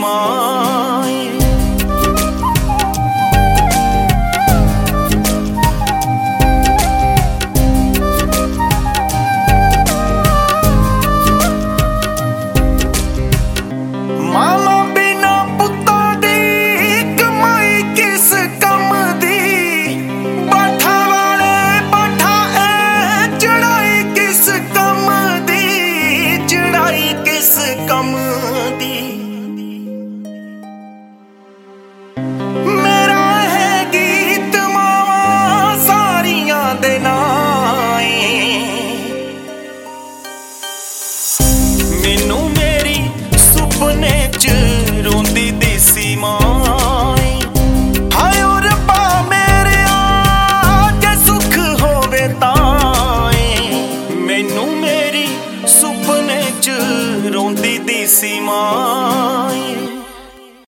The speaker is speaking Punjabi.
ਮਾਂ ਏ। ਮਾਂ ਬਿਨਾ ਪੁੱਤਾਂ ਦੀ ਕਮਾਈ ਕਿਸ ਕੰਮ ਦੀ, ਬਾਠਾਂ ਵਾਲੇ ਬਾਠਾਂ ਐ ਚੜਾਈ ਕਿਸ ਕੰਮ ਦੀ, ਚੜਾਈ ਕਿਸ ਕੰਮ ਦੀ। ਮੇਰਾ ਹੈ ਗੀਤ ਮਾਵਾਂ ਸਾਰੀਆਂ ਦੇ ਨਾਂ ਏ। ਮੈਨੂੰ ਮੇਰੀ ਸੁਪਨੇ ਚ ਰੋਂਦੀ ਦਿਸੀ ਮਾਂ ਏ। ਹਾਏ ਓ ਰੱਬਾ ਮੇਰਿਆ ਜੇ ਸੁੱਖ ਹੋਵੇ ਤਾਂ ਏ। ਮੈਨੂੰ ਮੇਰੀ ਸੁਪਨੇ ਚ ਰੋਂਦੀ ਦਿਸੀ ਮਾਂ ਏ।